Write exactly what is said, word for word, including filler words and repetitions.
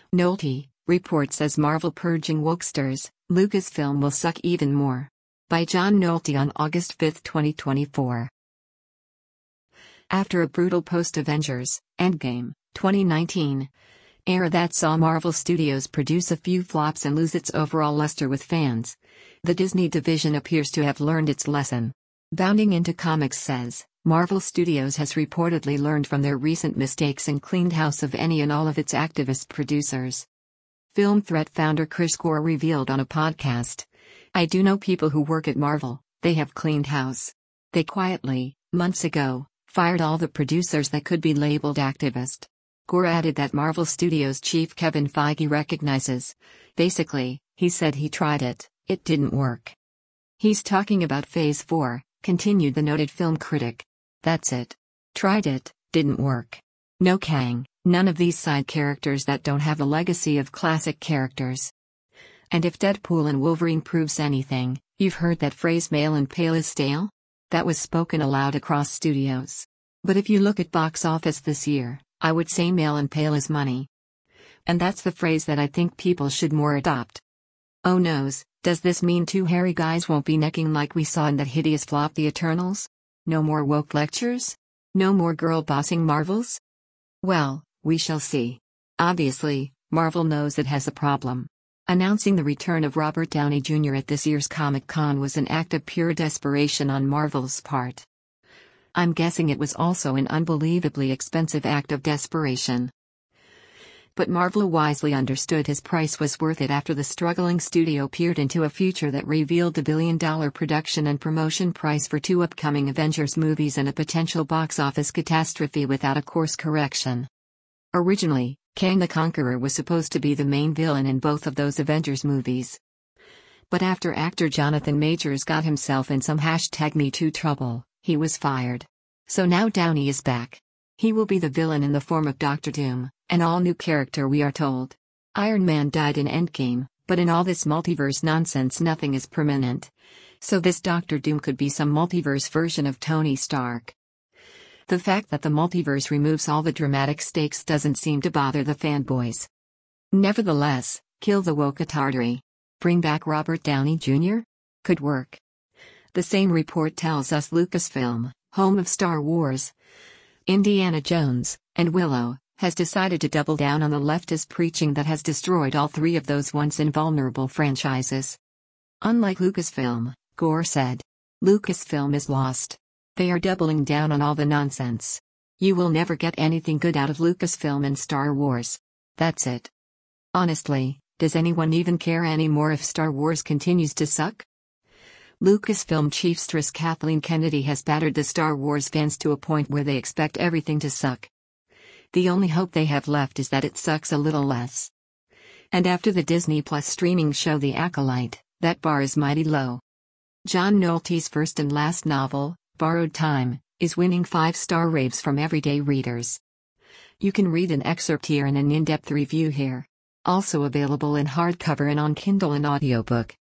Nolte, report says Marvel purging wokesters, Lucasfilm will suck even more. By John Nolte on August fifth twenty twenty-four. After a brutal post-Avengers, Endgame, twenty nineteen, era that saw Marvel Studios produce a few flops and lose its overall luster with fans, the Disney division appears to have learned its lesson. Bounding Into Comics says, Marvel Studios has reportedly learned from their recent mistakes and cleaned house of any and all of its activist producers. Film Threat founder Chris Gore revealed on a podcast, I do know people who work at Marvel, they have cleaned house. They quietly, months ago, fired all the producers that could be labeled activist. Gore added that Marvel Studios chief Kevin Feige recognizes, basically, he said he tried it, it didn't work. He's talking about Phase four, continued the noted film critic. That's it. Tried it, didn't work. No Kang, none of these side characters that don't have a legacy of classic characters. And if Deadpool and Wolverine proves anything, you've heard that phrase male and pale is stale? That was spoken aloud across studios. But if you look at box office this year, I would say male and pale is money. And that's the phrase that I think people should more adopt. Oh noes, does this mean two hairy guys won't be necking like we saw in that hideous flop The Eternals? No more woke lectures? No more girl bossing Marvels? Well, we shall see. Obviously, Marvel knows it has a problem. Announcing the return of Robert Downey Junior at this year's Comic-Con was an act of pure desperation on Marvel's part. I'm guessing it was also an unbelievably expensive act of desperation. But Marvel wisely understood his price was worth it after the struggling studio peered into a future that revealed the billion-dollar production and promotion price for two upcoming Avengers movies and a potential box office catastrophe without a course correction. Originally, Kang the Conqueror was supposed to be the main villain in both of those Avengers movies. But after actor Jonathan Majors got himself in some hashtag Me Too trouble, he was fired. So now Downey is back. He will be the villain in the form of Doctor Doom, an all-new character we are told. Iron Man died in Endgame, but in all this multiverse nonsense nothing is permanent. So this Doctor Doom could be some multiverse version of Tony Stark. The fact that the multiverse removes all the dramatic stakes doesn't seem to bother the fanboys. Nevertheless, kill the woke-atardery. Bring back Robert Downey Junior? Could work. The same report tells us Lucasfilm, home of Star Wars, Indiana Jones, and Willow, has decided to double down on the leftist preaching that has destroyed all three of those once invulnerable franchises. Unlike Lucasfilm, Gore said, Lucasfilm is lost. They are doubling down on all the nonsense. You will never get anything good out of Lucasfilm and Star Wars. That's it. Honestly, does anyone even care anymore if Star Wars continues to suck? Lucasfilm chiefstress Kathleen Kennedy has battered the Star Wars fans to a point where they expect everything to suck. The only hope they have left is that it sucks a little less. And after the Disney Plus streaming show The Acolyte, that bar is mighty low. John Nolte's first and last novel, Borrowed Time, is winning five-star raves from everyday readers. You can read an excerpt here and an in-depth review here. Also available in hardcover and on Kindle and audiobook.